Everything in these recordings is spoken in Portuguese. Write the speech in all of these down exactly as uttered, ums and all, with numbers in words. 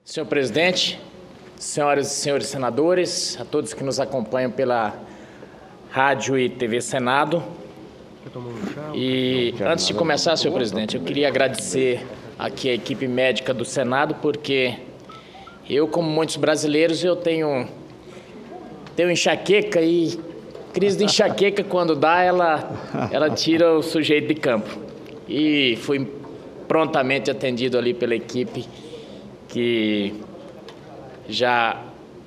Senhor presidente, senhoras e senhores senadores, a todos que nos acompanham pela Rádio e T V Senado. E antes de começar, senhor presidente, eu queria agradecer aqui a equipe médica do Senado, porque eu, como muitos brasileiros, eu tenho, tenho enxaqueca e crise de enxaqueca, quando dá, ela, ela tira o sujeito de campo. E fui prontamente atendido ali pela equipe que já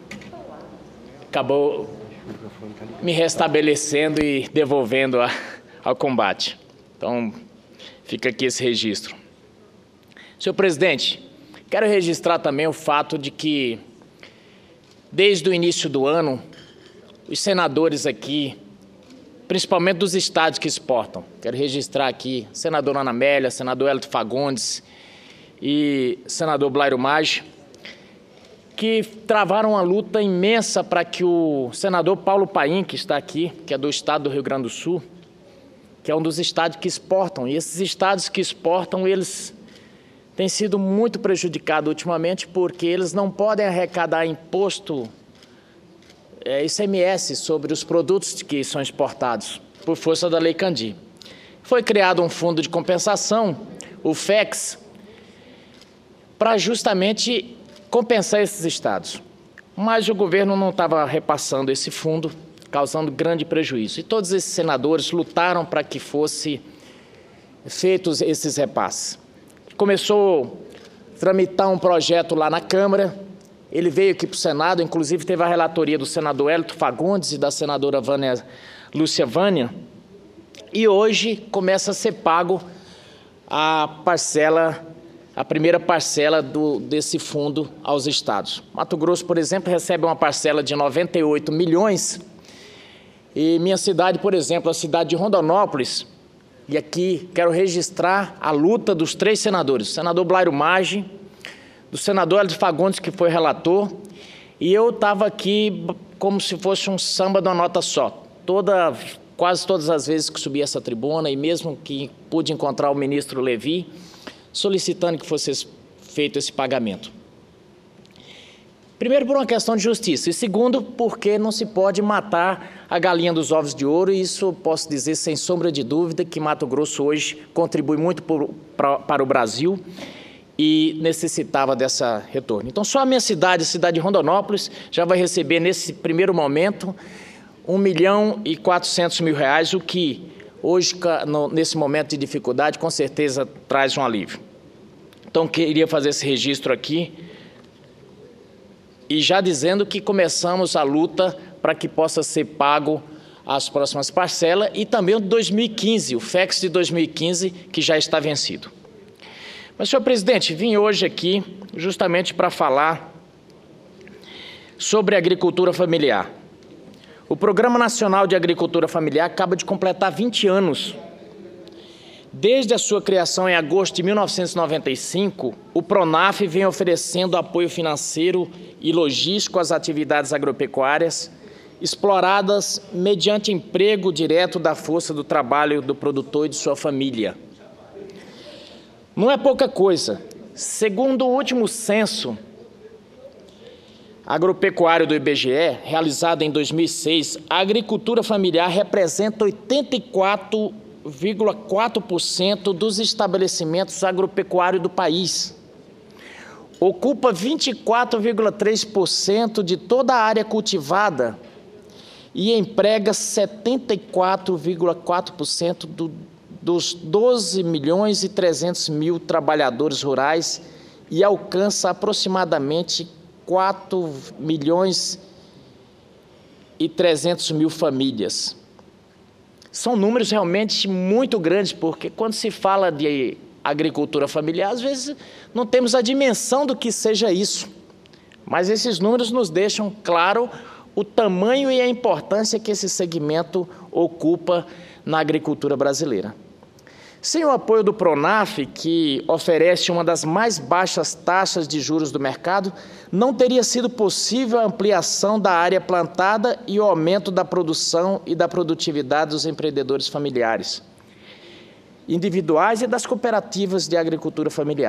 acabou me restabelecendo e devolvendo a, ao combate. Então, fica aqui esse registro. Senhor presidente, quero registrar também o fato de que, desde o início do ano, os senadores aqui, principalmente dos estados que exportam, quero registrar aqui, senador Ana Amélia, senador Hélito Fagundes e senador Blairo Maggi, que travaram uma luta imensa para que o senador Paulo Paim, que está aqui, que é do estado do Rio Grande do Sul, que é um dos estados que exportam, e esses estados que exportam, eles têm sido muito prejudicados ultimamente, porque eles não podem arrecadar imposto, é, I C M S, sobre os produtos que são exportados, por força da Lei Candir. Foi criado um fundo de compensação, o FEX, para justamente compensar esses estados. Mas o governo não estava repassando esse fundo, causando grande prejuízo. E todos esses senadores lutaram para que fossem feitos esses repasses. Começou a tramitar um projeto lá na Câmara, ele veio aqui para o Senado, inclusive teve a relatoria do senador Hélito Fagundes e da senadora Vânia, Lúcia Vânia, e hoje começa a ser pago a parcela a primeira parcela do, desse fundo aos estados. Mato Grosso, por exemplo, recebe uma parcela de noventa e oito milhões, e minha cidade, por exemplo, a cidade de Rondonópolis, e aqui quero registrar a luta dos três senadores, o senador Blairo Maggi, do senador Hélito Fagundes, que foi relator, e eu estava aqui como se fosse um samba de uma nota só. Toda, quase todas as vezes que subi essa tribuna, e mesmo que pude encontrar o ministro Levi, solicitando que fosse feito esse pagamento. Primeiro, por uma questão de justiça, e segundo, porque não se pode matar a galinha dos ovos de ouro, e isso posso dizer sem sombra de dúvida que Mato Grosso hoje contribui muito por, pra, para o Brasil e necessitava dessa retorno. Então, só a minha cidade, a cidade de Rondonópolis, já vai receber nesse primeiro momento um milhão e quatrocentos mil reais, o que hoje, nesse momento de dificuldade, com certeza traz um alívio. Então, queria fazer esse registro aqui e já dizendo que começamos a luta para que possa ser pago as próximas parcelas e também o de dois mil e quinze, o FEX de dois mil e quinze, que já está vencido. Mas, senhor presidente, vim hoje aqui justamente para falar sobre agricultura familiar. O Programa Nacional de Agricultura Familiar acaba de completar vinte anos. Desde a sua criação em agosto de mil novecentos e noventa e cinco, o PRONAF vem oferecendo apoio financeiro e logístico às atividades agropecuárias exploradas mediante emprego direto da força do trabalho do produtor e de sua família. Não é pouca coisa. Segundo o último censo agropecuário do I B G E, realizado em dois mil e seis, a agricultura familiar representa oitenta e quatro vírgula quatro por cento dos estabelecimentos agropecuários do país. Ocupa vinte e quatro vírgula três por cento de toda a área cultivada e emprega setenta e quatro vírgula quatro por cento do, dos doze milhões e trezentos mil trabalhadores rurais e alcança aproximadamente quatro milhões e trezentos mil famílias. São números realmente muito grandes, porque quando se fala de agricultura familiar, às vezes não temos a dimensão do que seja isso. Mas esses números nos deixam claro o tamanho e a importância que esse segmento ocupa na agricultura brasileira. Sem o apoio do PRONAF, que oferece uma das mais baixas taxas de juros do mercado, não teria sido possível a ampliação da área plantada e o aumento da produção e da produtividade dos empreendedores familiares, individuais e das cooperativas de agricultura familiar.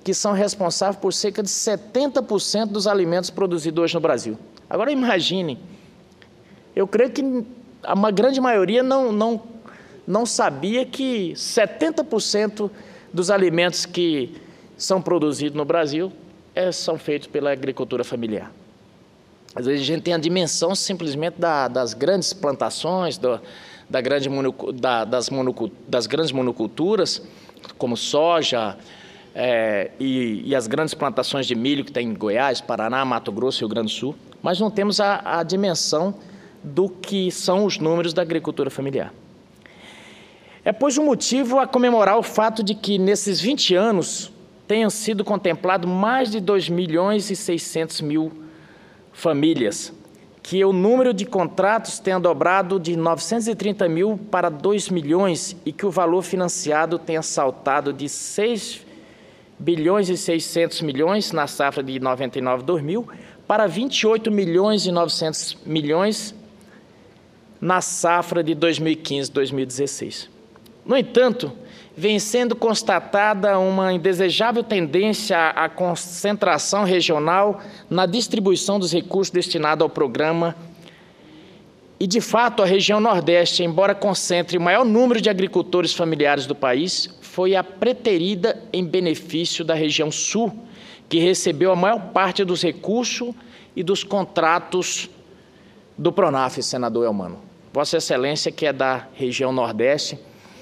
que são responsáveis por cerca de setenta por cento dos alimentos produzidos hoje no Brasil. Agora imagine, eu creio que uma grande maioria não, não, não sabia que setenta por cento dos alimentos que são produzidos no Brasil é, são feitos pela agricultura familiar. Às vezes a gente tem a dimensão simplesmente da, das grandes plantações, do, da grande monocu, da, das, monocu, das grandes monoculturas, como soja é, e, e as grandes plantações de milho que tem em Goiás, Paraná, Mato Grosso e Rio Grande do Sul, mas não temos a, a dimensão do que são os números da agricultura familiar. É, pois, um motivo a comemorar o fato de que, nesses vinte anos, tenham sido contemplados mais de dois milhões e seiscentos mil famílias, que o número de contratos tenha dobrado de novecentos e trinta mil para dois milhões e que o valor financiado tenha saltado de seis bilhões e seiscentos milhões na safra de noventa e nove a dois mil para vinte e oito milhões e novecentos milhões na safra de dois mil e quinze a dois mil e dezesseis. No entanto, vem sendo constatada uma indesejável tendência à concentração regional na distribuição dos recursos destinados ao programa e, de fato, a região Nordeste, embora concentre o maior número de agricultores familiares do país, foi a preterida em benefício da região Sul, que recebeu a maior parte dos recursos e dos contratos do PRONAF, senador Elmano. Vossa Excelência, que é da região Nordeste,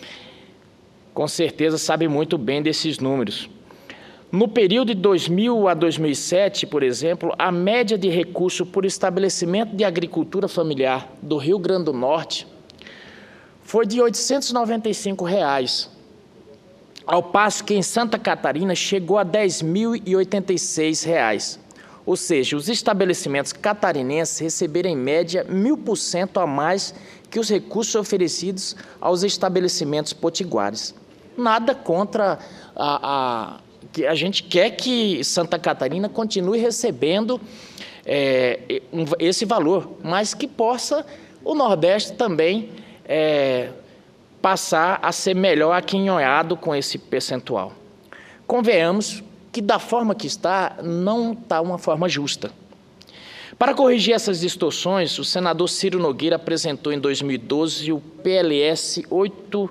com certeza sabe muito bem desses números. No período de dois mil a dois mil e sete, por exemplo, a média de recurso por estabelecimento de agricultura familiar do Rio Grande do Norte foi de oitocentos e noventa e cinco reais, ao passo que em Santa Catarina chegou a dez mil e oitenta e seis reais. Ou seja, os estabelecimentos catarinenses receberam em média mil por cento a mais que os recursos oferecidos aos estabelecimentos potiguares. Nada contra a, a que a gente quer que Santa Catarina continue recebendo é, um, esse valor, mas que possa o Nordeste também é, passar a ser melhor aquinhoado com esse percentual. Convenhamos que, da forma que está, não está uma forma justa. Para corrigir essas distorções, o senador Ciro Nogueira apresentou em dois mil e doze o P L S oito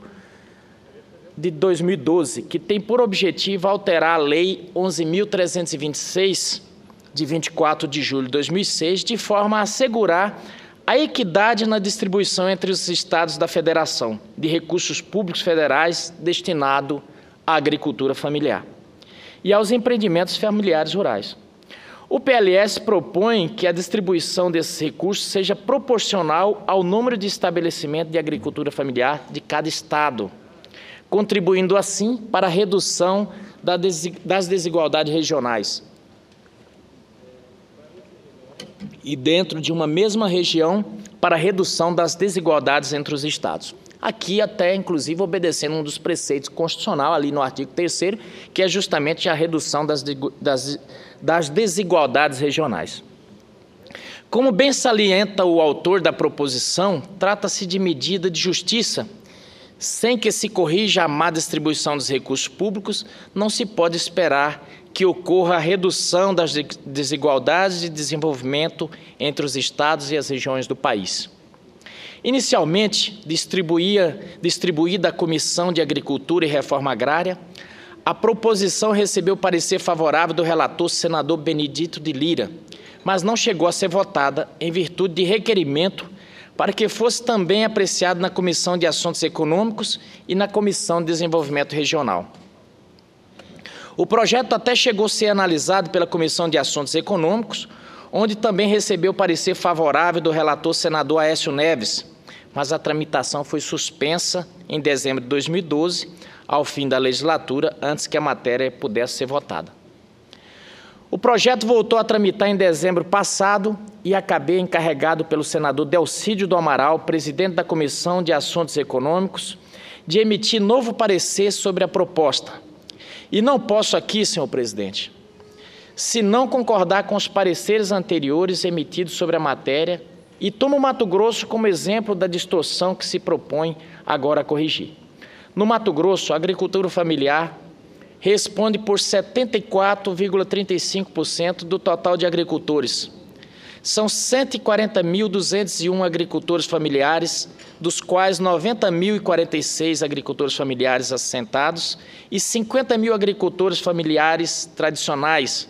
de dois mil e doze, que tem por objetivo alterar a Lei onze mil trezentos e vinte e seis, de vinte e quatro de julho de dois mil e seis, de forma a assegurar a equidade na distribuição entre os estados da federação de recursos públicos federais destinados à agricultura familiar e aos empreendimentos familiares rurais. O P L S propõe que a distribuição desses recursos seja proporcional ao número de estabelecimentos de agricultura familiar de cada estado, contribuindo assim para a redução das desigualdades regionais. E dentro de uma mesma região, para a redução das desigualdades entre os estados. Aqui até, inclusive, obedecendo um dos preceitos constitucionais, ali no artigo terceiro, que é justamente a redução das, das, das desigualdades regionais. Como bem salienta o autor da proposição, trata-se de medida de justiça. Sem que se corrija a má distribuição dos recursos públicos, não se pode esperar que ocorra a redução das desigualdades de desenvolvimento entre os estados e as regiões do país. Inicialmente, distribuía, distribuída a Comissão de Agricultura e Reforma Agrária, a proposição recebeu parecer favorável do relator senador Benedito de Lira, mas não chegou a ser votada em virtude de requerimento para que fosse também apreciado na Comissão de Assuntos Econômicos e na Comissão de Desenvolvimento Regional. O projeto até chegou a ser analisado pela Comissão de Assuntos Econômicos, onde também recebeu parecer favorável do relator senador Aécio Neves, mas a tramitação foi suspensa em dezembro de dois mil e doze, ao fim da legislatura, antes que a matéria pudesse ser votada. O projeto voltou a tramitar em dezembro passado e acabei encarregado pelo senador Delcídio do Amaral, presidente da Comissão de Assuntos Econômicos, de emitir novo parecer sobre a proposta. E não posso aqui, senhor presidente, se não concordar com os pareceres anteriores emitidos sobre a matéria e tomo Mato Grosso como exemplo da distorção que se propõe agora a corrigir. No Mato Grosso, a agricultura familiar responde por setenta e quatro vírgula trinta e cinco por cento do total de agricultores. São cento e quarenta mil duzentos e um agricultores familiares, dos quais noventa mil e quarenta e seis agricultores familiares assentados e cinquenta mil agricultores familiares tradicionais.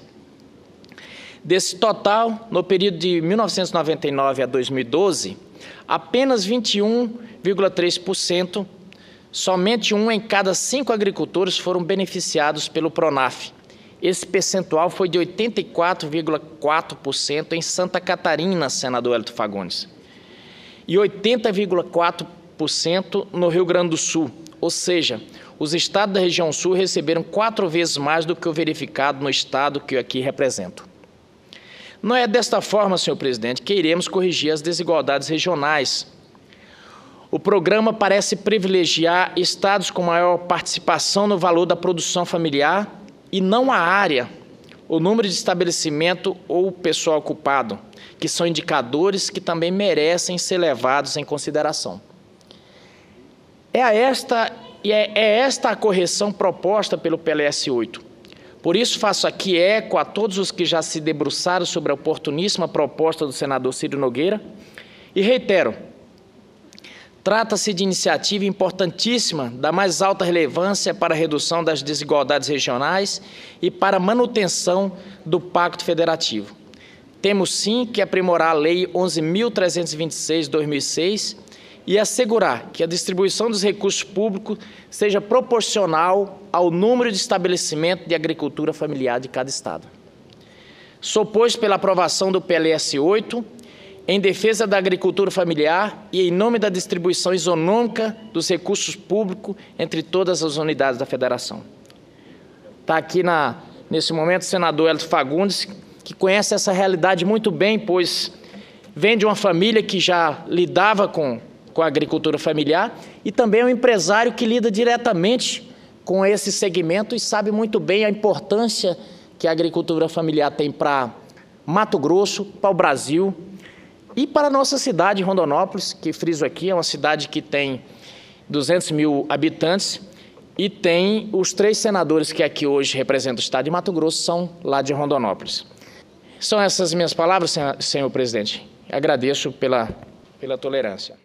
Desse total, no período de mil novecentos e noventa e nove a dois mil e doze, apenas vinte e um vírgula três por cento, somente um em cada cinco agricultores foram beneficiados pelo PRONAF. Esse percentual foi de oitenta e quatro vírgula quatro por cento em Santa Catarina, senador Hélito Fagundes, e oitenta vírgula quatro por cento no Rio Grande do Sul, ou seja, os estados da região sul receberam quatro vezes mais do que o verificado no estado que eu aqui represento. Não é desta forma, senhor presidente, que iremos corrigir as desigualdades regionais. O programa parece privilegiar estados com maior participação no valor da produção familiar e não a área, o número de estabelecimento ou o pessoal ocupado, que são indicadores que também merecem ser levados em consideração. É, a esta, é, é esta a correção proposta pelo P L S oito. Por isso, faço aqui eco a todos os que já se debruçaram sobre a oportuníssima proposta do senador Ciro Nogueira e reitero, trata-se de iniciativa importantíssima da mais alta relevância para a redução das desigualdades regionais e para a manutenção do Pacto Federativo. Temos, sim, que aprimorar a Lei onze mil trezentos e vinte e seis de dois mil e seis e assegurar que a distribuição dos recursos públicos seja proporcional ao número de estabelecimentos de agricultura familiar de cada estado. Sou, pois, pela aprovação do P L S oito, em defesa da agricultura familiar e em nome da distribuição isonômica dos recursos públicos entre todas as unidades da Federação. Está aqui, na, nesse momento, o senador Hélito Fagundes, que conhece essa realidade muito bem, pois vem de uma família que já lidava com, com a agricultura familiar e também é um empresário que lida diretamente com esse segmento e sabe muito bem a importância que a agricultura familiar tem para Mato Grosso, para o Brasil, e para a nossa cidade, Rondonópolis, que friso aqui, é uma cidade que tem duzentos mil habitantes e tem os três senadores que aqui hoje representam o estado de Mato Grosso, são lá de Rondonópolis. São essas minhas palavras, senhor presidente. Agradeço pela, pela tolerância.